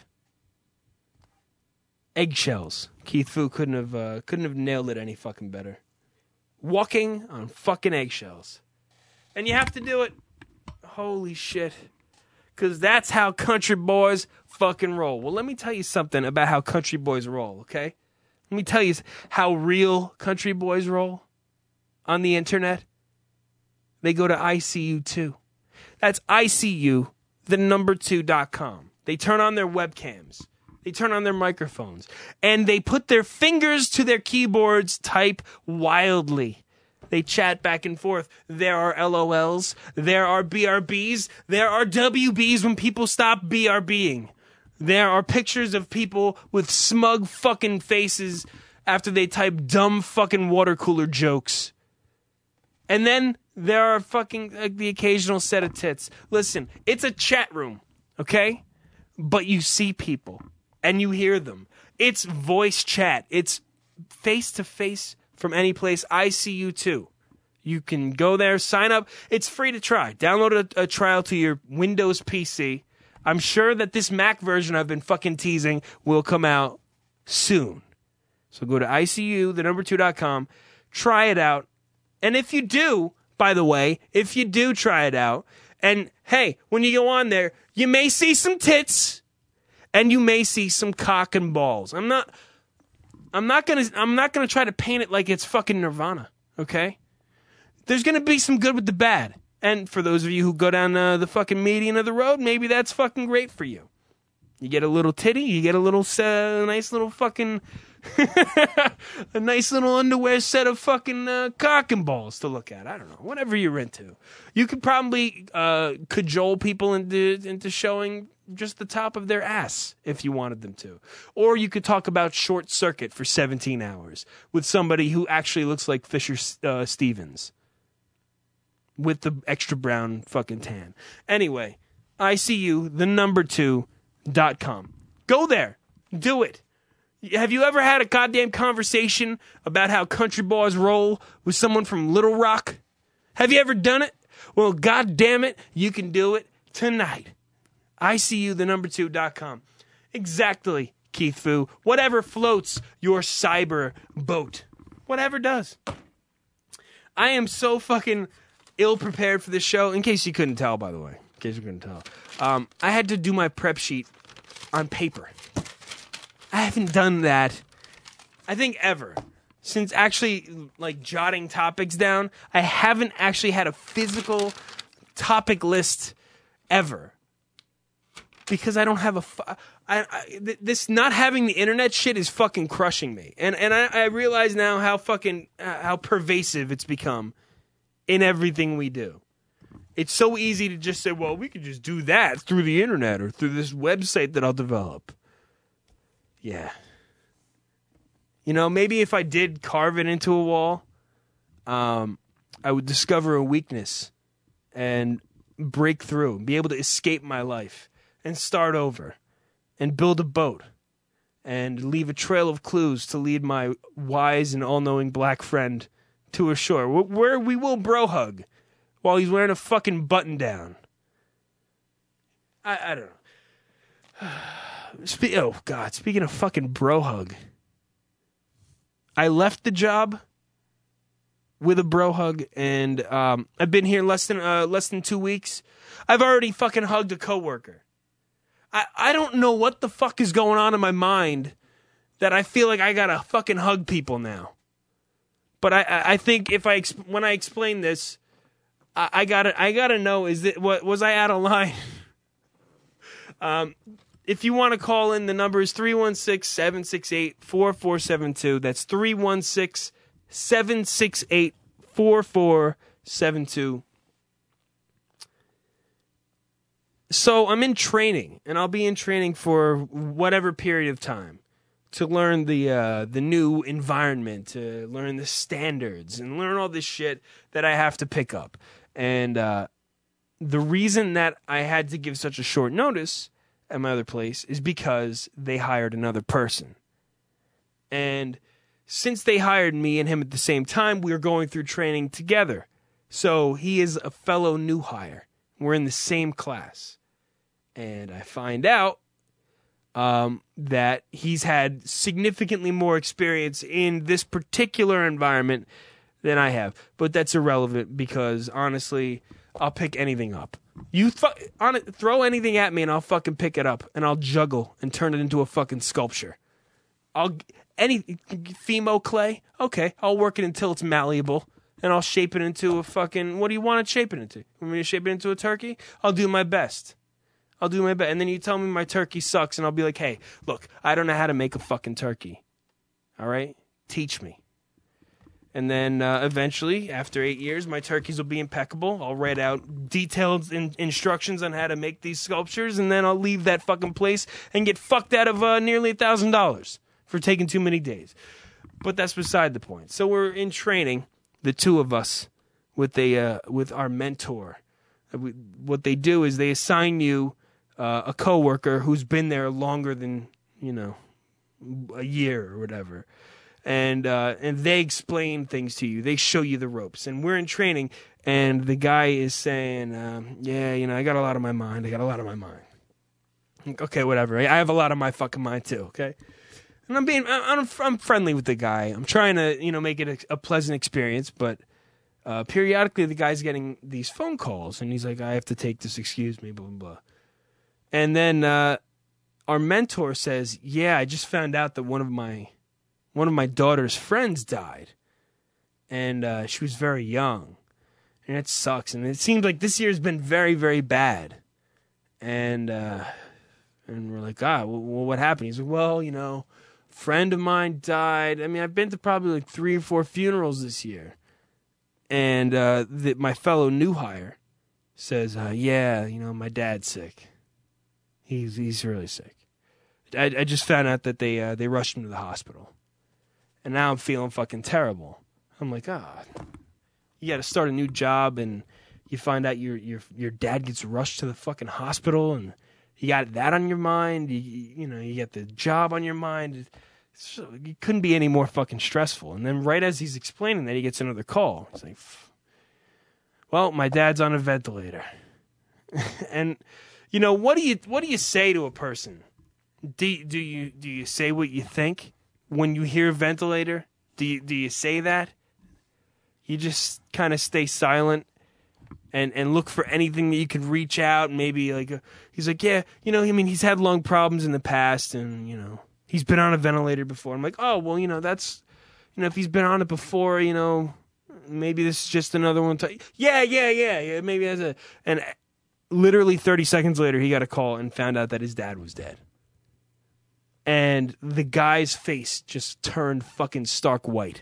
Eggshells. Keith Fu couldn't have nailed it any fucking better. Walking on fucking eggshells. And you have to do it. Holy shit. Because that's how country boys fucking roll. Well, let me tell you something about how country boys roll, okay? Let me tell you how real country boys roll on the internet. They go to ICU2. That's ICU, the number 2.com. They turn on their webcams. They turn on their microphones. And they put their fingers to their keyboards, type wildly. They chat back and forth. There are LOLs. There are BRBs. There are WBs when people stop BRBing. There are pictures of people with smug fucking faces after they type dumb fucking water cooler jokes. And then there are fucking the occasional set of tits. Listen, it's a chat room, okay? But you see people and you hear them. It's voice chat. It's face-to-face from any place. ICU2. You can go there, sign up. It's free to try. Download a trial to your Windows PC. I'm sure that this Mac version I've been fucking teasing will come out soon. So go to ICU, the number 2.com, try it out. And if you do, by the way, if you do try it out, and hey, when you go on there, you may see some tits and you may see some cock and balls. I'm not gonna try to paint it like it's fucking Nirvana, okay? There's gonna be some good with the bad. And for those of you who go down the fucking median of the road, maybe that's fucking great for you. You get a little titty, you get a little nice little fucking a nice little underwear set of fucking cock and balls to look at. I don't know, whatever you're into. You could probably cajole people into showing just the top of their ass if you wanted them to. Or you could talk about Short Circuit for 17 hours with somebody who actually looks like Fisher Stevens with the extra brown fucking tan. Anyway, ICU, the number 2.com. Go there. Do it. Have you ever had a goddamn conversation about how country boys roll with someone from Little Rock? Have you ever done it? Well, goddamn it, you can do it tonight. ICU, the number 2.com. Exactly, Keith Fu. Whatever floats your cyber boat. Whatever does. I am so fucking ill-prepared for this show. In case you couldn't tell, by the way. In case you couldn't tell. I had to do my prep sheet on paper. I haven't done that, I think, ever. Since actually, like, jotting topics down, I haven't actually had a physical topic list ever. Because I don't have this not having the internet shit is fucking crushing me. And I realize now how fucking, how pervasive it's become in everything we do. It's so easy to just say, well, we could just do that through the internet or through this website that I'll develop. Yeah. You know, maybe if I did carve it into a wall, I would discover a weakness and break through, be able to escape my life and start over and build a boat and leave a trail of clues to lead my wise and all-knowing black friend to a shore where we will bro hug while he's wearing a fucking button down. I don't know. Oh, God, speaking of fucking bro hug, I left the job with a bro hug, and I've been here less than 2 weeks. I've already fucking hugged a coworker. I don't know what the fuck is going on in my mind that I feel like I gotta fucking hug people now. But I think when I explain this, I gotta know, was I out of line? If you want to call in, the number is 316-768-4472. That's 316-768-4472. So I'm in training, and I'll be in training for whatever period of time to learn the new environment, to learn the standards, and learn all this shit that I have to pick up. And the reason that I had to give such a short notice at my other place is because they hired another person. And since they hired me and him at the same time, we were going through training together. So he is a fellow new hire. We're in the same class. And I find out that he's had significantly more experience in this particular environment than I have. But that's irrelevant because, honestly, I'll pick anything up. You throw anything at me and I'll fucking pick it up. And I'll juggle and turn it into a fucking sculpture. Fimo clay? Okay, I'll work it until it's malleable. And I'll shape it into a fucking... What do you want to shape it into? Want me to shape it into a turkey? I'll do my best. And then you tell me my turkey sucks, and I'll be like, hey, look, I don't know how to make a fucking turkey. All right? Teach me. And then eventually, after 8 years, my turkeys will be impeccable. I'll write out detailed instructions on how to make these sculptures, and then I'll leave that fucking place and get fucked out of nearly $1,000 for taking too many days. But that's beside the point. So we're in training, the two of us, with our mentor. What they do is they assign you a coworker who's been there longer than, a year or whatever. And they explain things to you. They show you the ropes. And we're in training, and the guy is saying, I got a lot on my mind. Okay, whatever. I have a lot on my fucking mind too, okay? And I'm friendly with the guy. I'm trying to, make it a pleasant experience, but periodically the guy's getting these phone calls, and he's like, I have to take this, excuse me, blah, blah, blah. And then our mentor says, I just found out that one of my daughter's friends died, and she was very young, and it sucks. And it seems like this year has been very, very bad. And we're like, well, what happened? He's like, well, friend of mine died. I mean, I've been to probably like 3 or 4 funerals this year. And my fellow new hire says, my dad's sick. He's really sick. I just found out that they rushed him to the hospital. And now I'm feeling fucking terrible. I'm like, you got to start a new job, and you find out your dad gets rushed to the fucking hospital, and you got that on your mind. You get the job on your mind. It couldn't be any more fucking stressful. And then right as he's explaining that, he gets another call. He's like, well, my dad's on a ventilator. And what do you say to a person? Do you say what you think when you hear ventilator? Do you say that? You just kind of stay silent and look for anything that you can reach out. Maybe he's like, he's had lung problems in the past, and he's been on a ventilator before. I'm like, oh well, that's if he's been on it before, maybe this is just another one. Yeah. Maybe and literally 30 seconds later, he got a call and found out that his dad was dead. And the guy's face just turned fucking stark white.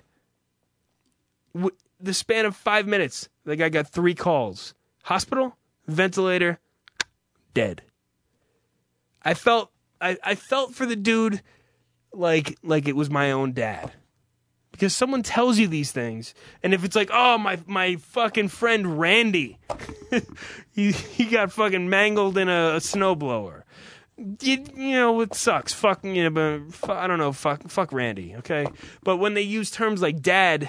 The span of 5 minutes, the guy got 3 calls. Hospital, ventilator, dead. I felt for the dude like it was my own dad. Because someone tells you these things, and if it's like, oh, my fucking friend Randy, he got fucking mangled in a snowblower. It sucks. Fucking, but I don't know. Fuck Randy. Okay, but when they use terms like dad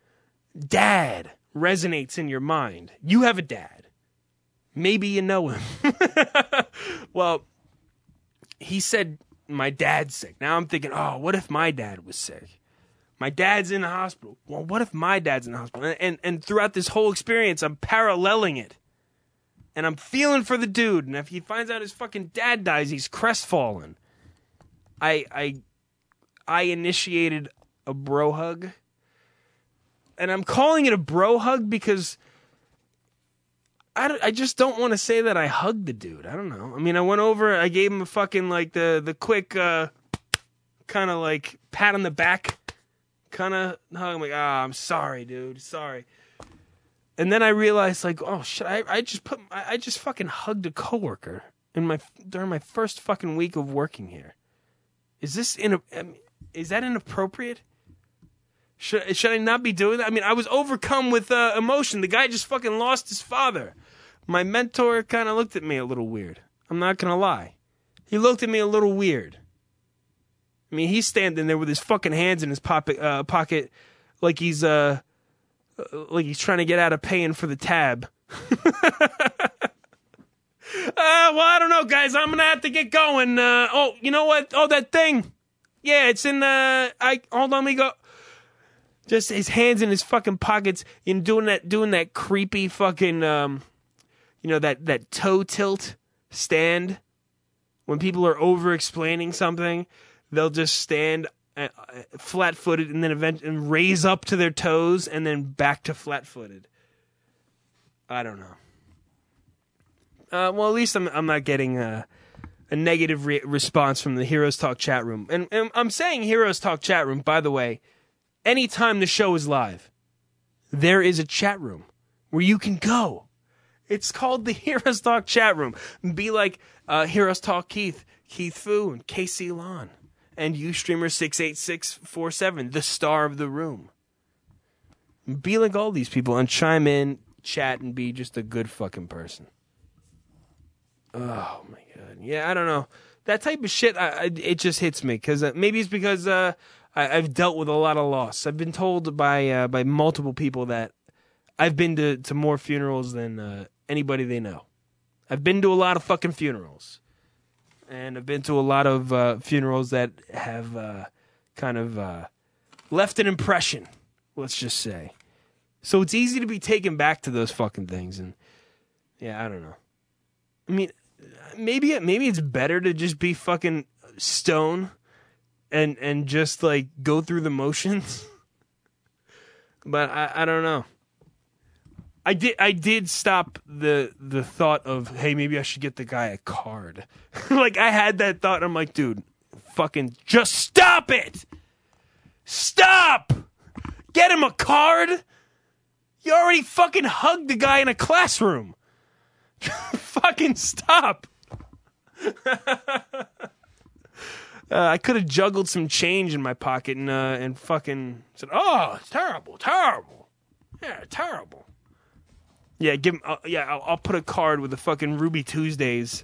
resonates in your mind. You have a dad. Maybe you know him. Well, he said my dad's sick. Now I'm thinking, oh, what if my dad was sick? My dad's in the hospital. Well, what if my dad's in the hospital? And throughout this whole experience, I'm paralleling it. And I'm feeling for the dude. And if he finds out his fucking dad dies, he's crestfallen. I initiated a bro hug. And I'm calling it a bro hug because I just don't want to say that I hugged the dude. I don't know. I mean, I went over, I gave him a fucking, the quick kind of, pat on the back. Kind of hug. I'm like, I'm sorry, dude. Sorry. And then I realized, oh shit, I just fucking hugged a coworker during my first fucking week of working here. Is that inappropriate? Should I not be doing that? I mean, I was overcome with emotion. The guy just fucking lost his father. My mentor kind of looked at me a little weird. I'm not gonna lie. He looked at me a little weird. I mean, he's standing there with his fucking hands in his pocket, like he's trying to get out of paying for the tab. Well, I don't know, guys. guys, I'm gonna have to get going. Oh, you know what? Oh, that thing. Yeah, it's in the. Hold on, let me go. Just his hands in his fucking pockets, and doing that creepy fucking, that toe tilt stand. When people are over explaining something, they'll just stand flat-footed and then eventually raise up to their toes and then back to flat-footed. I don't know. Well, at least I'm not getting a negative response from the Heroes Talk chat room. And I'm saying Heroes Talk chat room, by the way, anytime the show is live, there is a chat room where you can go. It's called the Heroes Talk chat room. Be like Heroes Talk Keith Fu, and Casey Lon, and Ustreamer68647, the star of the room. Be like all these people and chime in, chat, and be just a good fucking person. Oh my god, yeah, I don't know, that type of shit. It just hits me because maybe it's because I've dealt with a lot of loss. I've been told by multiple people that I've been to more funerals than anybody they know. I've been to a lot of fucking funerals, and I've been to a lot of funerals that have kind of left an impression. Let's just say, so it's easy to be taken back to those fucking things, and yeah, I don't know. I mean, maybe it's better to just be fucking stone and just like go through the motions. But I don't know. I did stop the thought of, hey, maybe I should get the guy a card. Like, I had that thought, and I'm like, dude, fucking just stop it! Stop! Get him a card? You already fucking hugged the guy in a classroom. Fucking stop. I could have juggled some change in my pocket and fucking said, oh, it's terrible. Yeah, terrible. Yeah, give him. I'll put a card with a fucking Ruby Tuesdays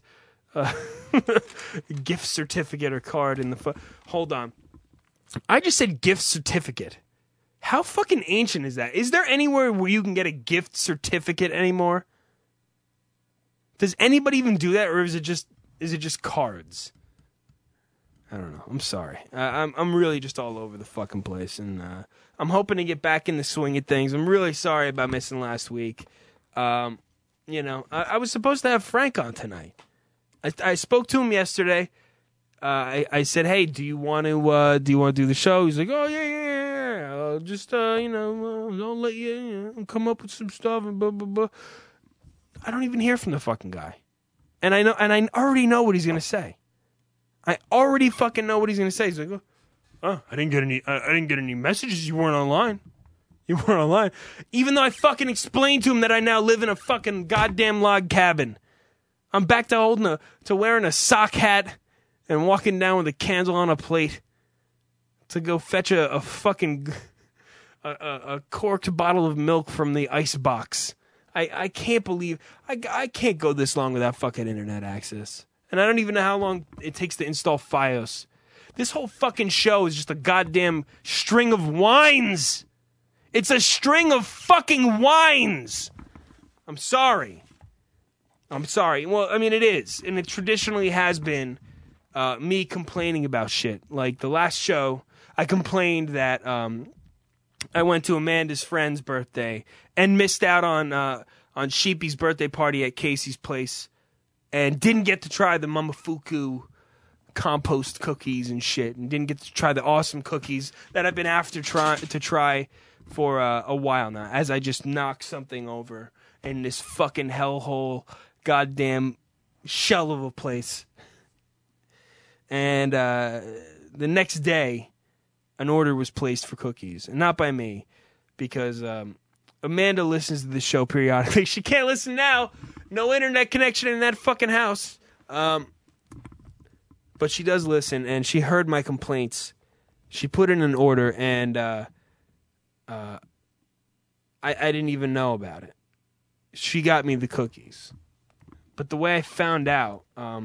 gift certificate or card in the. Hold on, I just said gift certificate. How fucking ancient is that? Is there anywhere where you can get a gift certificate anymore? Does anybody even do that, or is it just cards? I don't know. I'm sorry. I'm really just all over the fucking place, and I'm hoping to get back in the swing of things. I'm really sorry about missing last week. I was supposed to have Frank on tonight. I spoke to him yesterday. I said, "Hey, do you want to do the show?" He's like, "Oh yeah. I'll just I'll let you come up with some stuff and blah blah blah." I don't even hear from the fucking guy, and I already know what he's gonna say. I already fucking know what he's gonna say. He's like, "Oh, I didn't get any messages. You weren't online. Even though I fucking explained to him that I now live in a fucking goddamn log cabin. I'm back to wearing a sock hat and walking down with a candle on a plate to go fetch a fucking a corked bottle of milk from the ice box. I can't believe I can't go this long without fucking internet access. And I don't even know how long it takes to install FiOS. This whole fucking show is just a goddamn string of whines. It's a string of fucking whines. I'm sorry. Well, I mean, it is. And it traditionally has been me complaining about shit. Like the last show, I complained that I went to Amanda's friend's birthday and missed out on Sheepy's birthday party at Casey's place and didn't get to try the Momofuku compost cookies and shit, and didn't get to try the awesome cookies that I've been after to try for a while now, as I just knock something over in this fucking hellhole goddamn shell of a place. And the next day, an order was placed for cookies, and not by me, because Amanda listens to the show periodically. She can't listen now. No internet connection in that fucking house. But she does listen, and she heard my complaints. She put in an order, and I didn't even know about it. She got me the cookies. But the way I found out,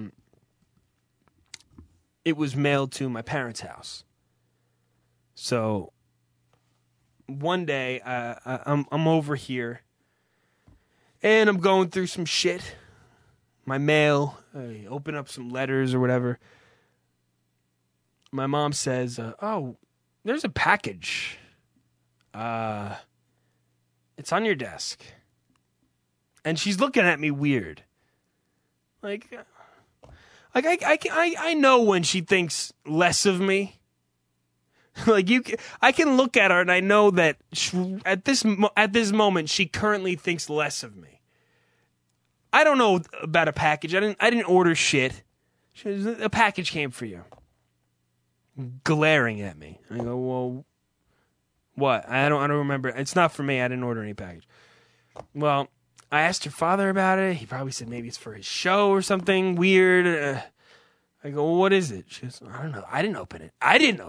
it was mailed to my parents' house. So one day, I'm over here, and I'm going through some shit. My mail, I open up some letters or whatever. My mom says, "Oh, there's a package. It's on your desk." And she's looking at me weird. I know when she thinks less of me. I can look at her and I know that at this moment she currently thinks less of me. I don't know about a package. I didn't order shit. A package came for you. Glaring at me. I go, well, what? I don't remember. It's not for me. I didn't order any package. Well, I asked her father about it. He probably said maybe it's for his show or something weird. I go, well, what is it? She goes, I don't know. I didn't open it.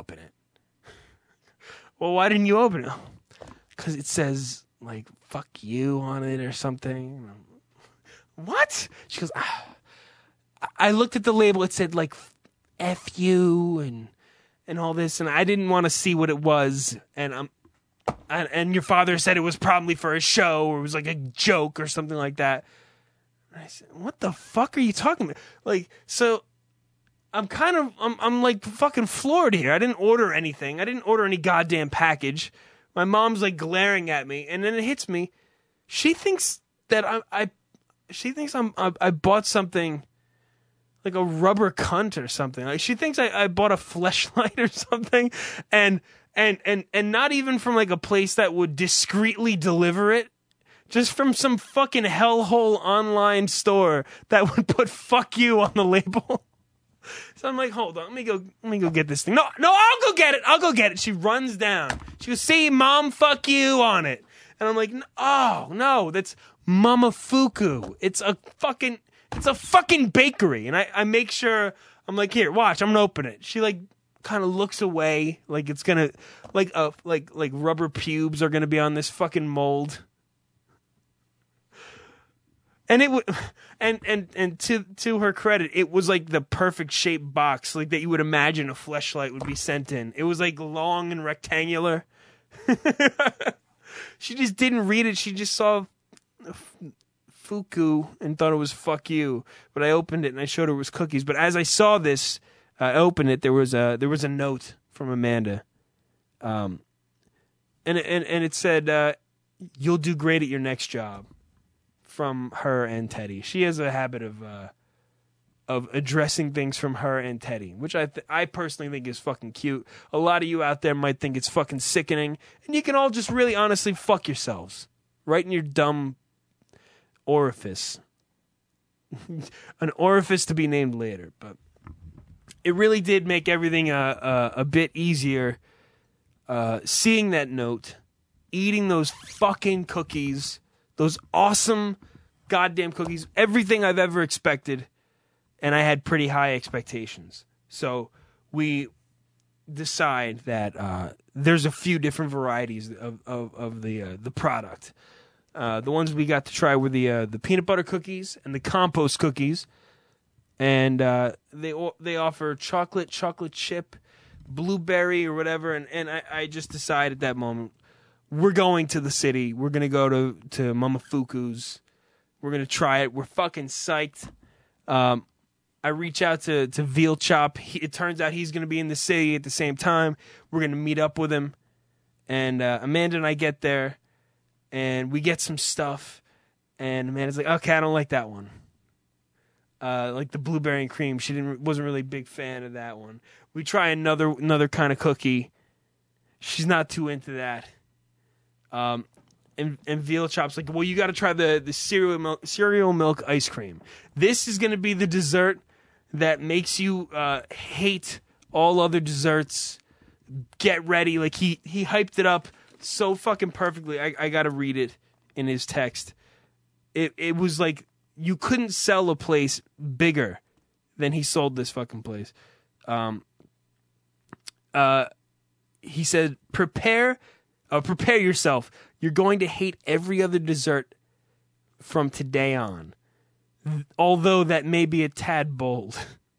Well, why didn't you open it? Because it says, fuck you on it or something. What? She goes, I looked at the label. It said, F you and all this, and I didn't want to see what it was. And your father said it was probably for a show, or it was like a joke or something like that. And I said, what the fuck are you talking about? So I'm fucking floored here. I didn't order anything. I didn't order any goddamn package. My mom's glaring at me, and then it hits me. She thinks that I bought something like a rubber cunt or something. She thinks I bought a fleshlight or something, and not even from a place that would discreetly deliver it, just from some fucking hellhole online store that would put "fuck you" on the label. So I'm like, hold on, let me go get this thing. No, I'll go get it. She runs down. She goes, see, Mom, fuck you on it. And I'm like, oh no, that's Momofuku. It's a fucking bakery. And I make sure, I'm like, here, watch, I'm gonna open it. She kind of looks away, like it's gonna, like rubber pubes are gonna be on this fucking mold. And it would, and to her credit, it was the perfect shaped box, that you would imagine a fleshlight would be sent in. It was long and rectangular. She just didn't read it. She just saw Fuku and thought it was "fuck you." But I opened it and I showed her it was cookies. But as I saw this, I opened it. There was a note from Amanda, and it said, "You'll do great at your next job." From her and Teddy. She has a habit of addressing things from her and Teddy, which I personally think is fucking cute. A lot of you out there might think it's fucking sickening, and you can all just really honestly fuck yourselves right in your dumb orifice. An orifice to be named later, but it really did make everything a bit easier. Seeing that note, eating those fucking cookies. Those awesome goddamn cookies. Everything I've ever expected. And I had pretty high expectations. So we decide that there's a few different varieties of the product. The ones we got to try were the peanut butter cookies and the compost cookies. And they offer chocolate chip, blueberry or whatever. And I just decided at that moment, we're going to the city. We're going to go to Momofuku's. We're going to try it. We're fucking psyched. I reach out to Veal Chop. It turns out he's going to be in the city at the same time. We're going to meet up with him. And Amanda and I get there. And we get some stuff. And Amanda's like, okay, I don't like that one. Like the blueberry and cream. She wasn't really a big fan of that one. We try another kind of cookie. She's not too into that. And Veal Chop's like, well, you got to try the cereal milk ice cream. This is going to be the dessert that makes you hate all other desserts. Get ready. He hyped it up so fucking perfectly. I got to read it in his text. It was like you couldn't sell a place bigger than he sold this fucking place. He said, prepare yourself. You're going to hate every other dessert from today on. Although that may be a tad bold.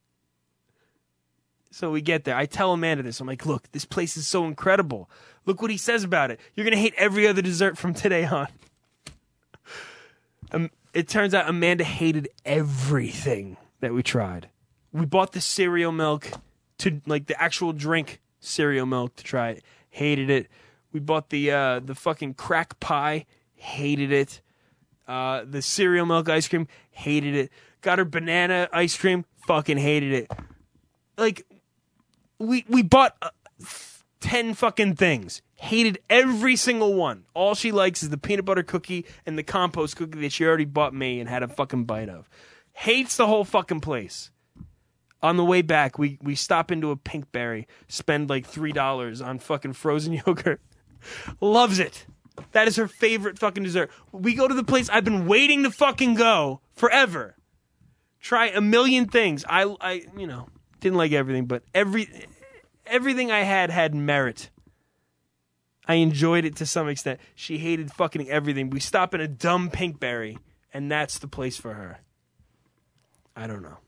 So we get there. I tell Amanda this. I'm like, look, this place is so incredible. Look what he says about it. You're going to hate every other dessert from today on. It turns out Amanda hated everything that we tried. We bought the cereal milk to like the actual drink cereal milk to try it. Hated it. We bought the fucking crack pie. Hated it. The cereal milk ice cream. Hated it. Got her banana ice cream. Fucking hated it. Like, we bought 10 fucking things. Hated every single one. All she likes is the peanut butter cookie and the compost cookie that she already bought me and had a fucking bite of. Hates the whole fucking place. On the way back, we stop into a Pinkberry, spend like $3 on fucking frozen yogurt. Loves it. That is her favorite fucking dessert. We go to the place I've been waiting to fucking go forever. Try a million things. I didn't like everything, but everything I had merit. I enjoyed it to some extent. She hated fucking everything. We stop in a dumb Pinkberry, and that's the place for her. I don't know.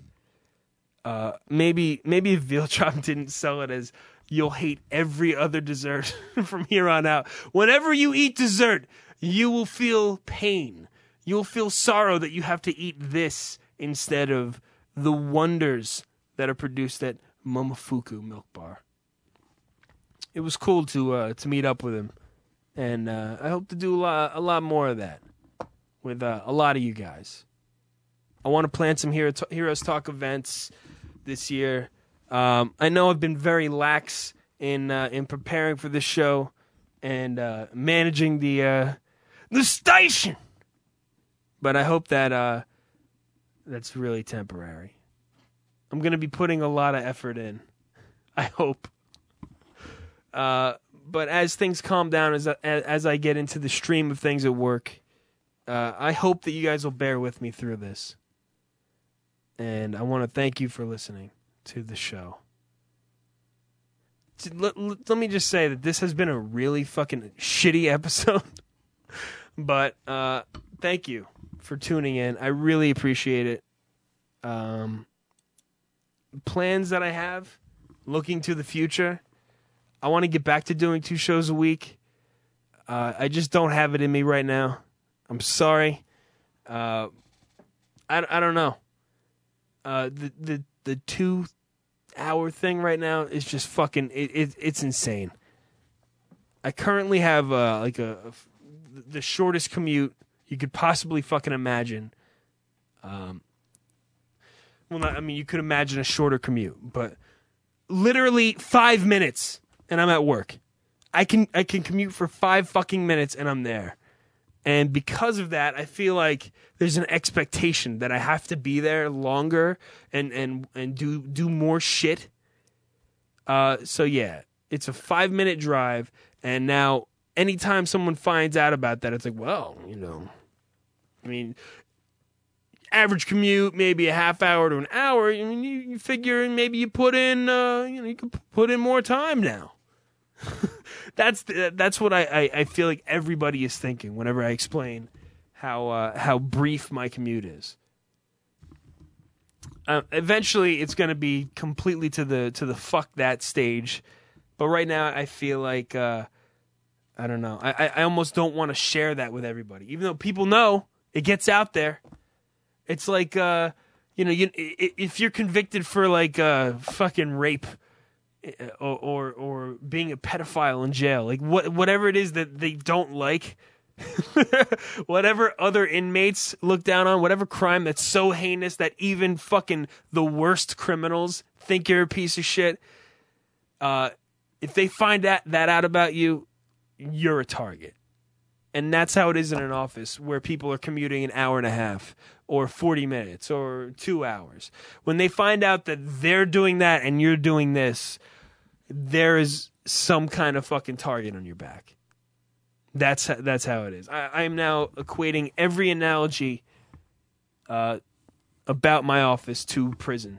Maybe if Veal Chop didn't sell it as you'll hate every other dessert from here on out. Whenever you eat dessert, you will feel pain. You'll feel sorrow that you have to eat this instead of the wonders that are produced at Momofuku Milk Bar. It was cool to meet up with him, and I hope to do a lot more of that with a lot of you guys. I want to plan some Heroes Talk events this year. I know I've been very lax in preparing for this show and managing the station, but I hope that that's really temporary. I'm going to be putting a lot of effort in. I hope. But as things calm down, as I get into the stream of things at work, I hope that you guys will bear with me through this. And I want to thank you for listening to the show. Let me just say that this has been a really fucking shitty episode. But thank you for tuning in. I really appreciate it. Plans that I have, looking to the future, I want to get back to doing 2 shows a week. I just don't have it in me right now. I'm sorry. I don't know. The 2-hour thing right now is just fucking it's insane. I currently have the shortest commute you could possibly fucking imagine. You could imagine a shorter commute, but literally 5 minutes and I'm at work. I can commute for 5 fucking minutes and I'm there. And because of that, I feel like there's an expectation that I have to be there longer and do more shit. So yeah, it's a 5-minute drive, and now anytime someone finds out about that, it's like, well, average commute, maybe a half hour to an hour. I mean, you figure maybe you put in, you can put in more time now. That's what I feel like everybody is thinking whenever I explain how brief my commute is. Eventually, it's going to be completely to the fuck that stage, but right now I feel like I don't know. I almost don't want to share that with everybody, even though people know it gets out there. It's like if you're convicted for like fucking rape. Or being a pedophile in jail, like whatever it is that they don't like, whatever other inmates look down on, whatever crime that's so heinous that even fucking the worst criminals think you're a piece of shit. If they find that out about you, you're a target. And that's how it is in an office where people are commuting an hour and a half or 40 minutes or 2 hours. When they find out that they're doing that and you're doing this, there is some kind of fucking target on your back. That's how it is. I am now equating every analogy about my office to prison.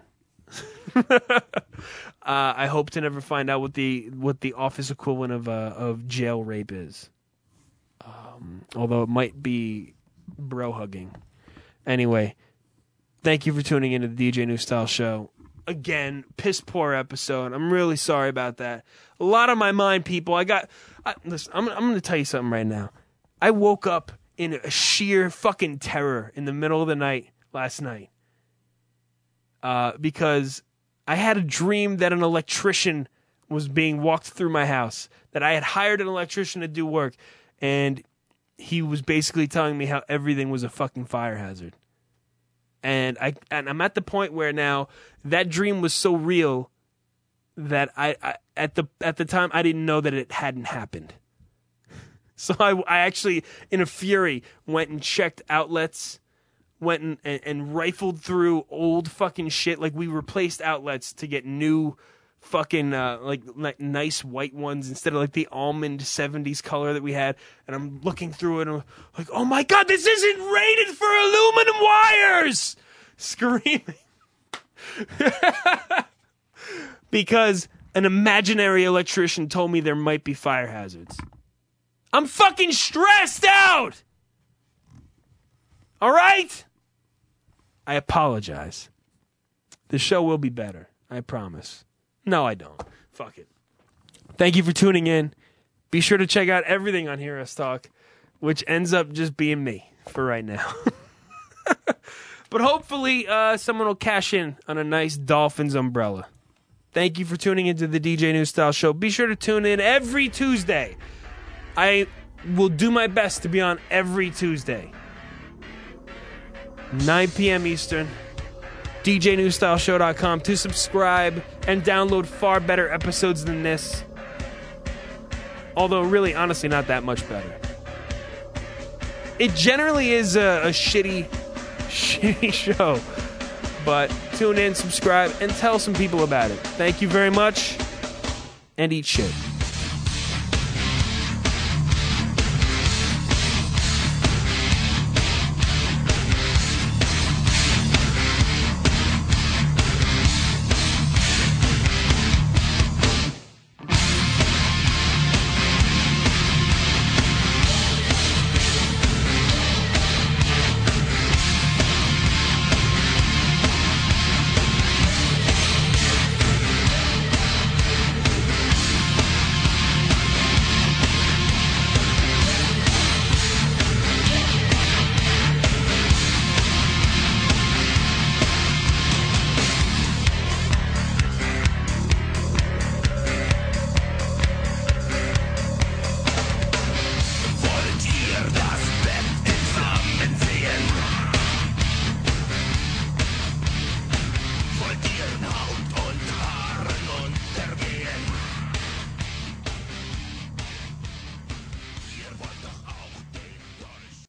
I hope to never find out what the office equivalent of jail rape is. Although it might be bro hugging. Anyway, thank you for tuning into the DJ New Style Show. Again, piss poor episode. I'm really sorry about that. A lot on my mind, people. Listen, I'm going to tell you something right now. I woke up in a sheer fucking terror in the middle of the night last night. because I had a dream that an electrician was being walked through my house, that I had hired an electrician to do work, and he was basically telling me how everything was a fucking fire hazard. And I'm at the point where now that dream was so real that I at the time I didn't know that it hadn't happened. So I actually, in a fury, went and checked outlets, went and rifled through old fucking shit. Like, we replaced outlets to get new fucking like nice white ones instead of like the almond 70s color that we had. And I'm looking through it and I'm like, oh my God, this isn't rated for aluminum wires! Screaming. Because an imaginary electrician told me there might be fire hazards. I'm fucking stressed out! All right? I apologize. The show will be better. I promise. No, I don't. Fuck it. Thank you for tuning in. Be sure to check out everything on Hear Us Talk, which ends up just being me for right now. But hopefully someone will cash in on a nice Dolphins umbrella. Thank you for tuning into the DJ New Style Show. Be sure to tune in every Tuesday. I will do my best to be on every Tuesday. 9 p.m. Eastern. DJNewStyleShow.com to subscribe and download far better episodes than this. Although, really, honestly, not that much better. It generally is a shitty show. But tune in, subscribe, and tell some people about it. Thank you very much, and eat shit.